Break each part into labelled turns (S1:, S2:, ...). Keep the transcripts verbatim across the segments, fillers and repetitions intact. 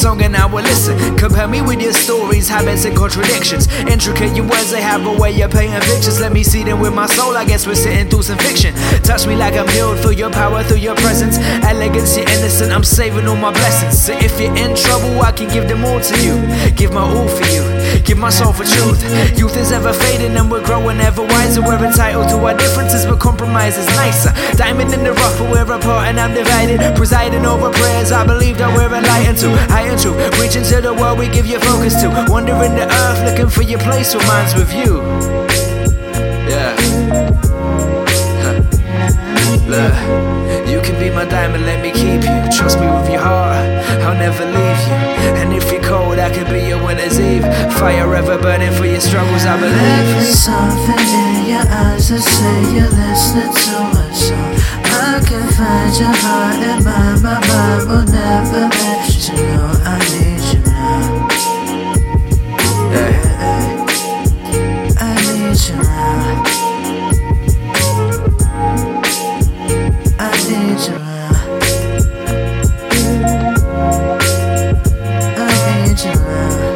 S1: song and I will listen. Compare me with your stories, habits and contradictions. Intricate your words, they have a way of painting pictures. Let me see them with my soul, I guess we're sitting through some fiction. Touch me like I'm healed, feel your power through your presence. Elegance, you're innocent, I'm saving all my blessings. So if you're in trouble, I can give them all to you. Give my all for you, give my soul for truth. Youth is ever fading and we're growing ever wiser. We're entitled to our differences, but compromise is nicer. Diamond in the rough, but we're apart and I'm divided. Presiding over prayers, I believe that we're enlightened to higher truth. Reaching to the world, we give you focus to. Wandering the earth, looking for your place, so mine's with you. Yeah. Huh. Look, you can be my diamond, let me keep you. Trust me with your heart, I'll never leave you. And if you're cold, I can be your winter's eve. Fire ever burning for your struggles, I believe.
S2: There's something in your eyes that say you're listening to my song. I can find your heart and mind, my mind will never let you know I need you now.
S1: Yeah.
S2: I need you now. I need you now. I need you now.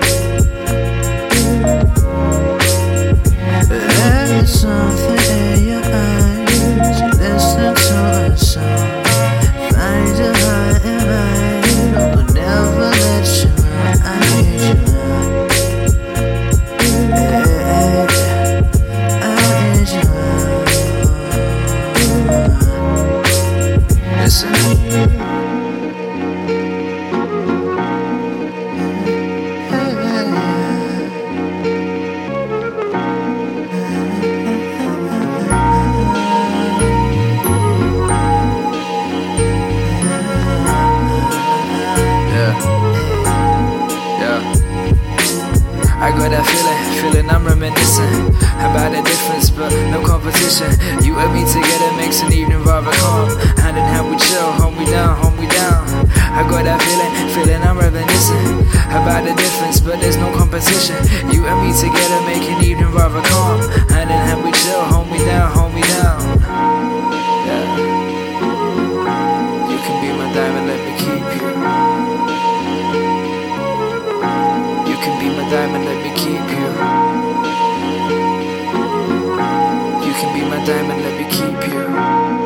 S2: There's something in your eyes, you listen to a song. Find your heart and mind, I will never let you know I need you now. Yeah, I need you now.
S1: Listen. I got that feeling, feeling I'm reminiscing about the difference, but no competition. You and me together makes an evening rather calm. Hand in hand we chill, hold me down, hold me down. I got that feeling, feeling I'm reminiscing about the difference, but there's no competition. You and me together make an evening rather calm. Hand in hand we chill, hold me down, hold me down. Yeah. You can be my diamond, let me keep you. You can be my diamond, let me keep you. You can be my diamond, let me keep you.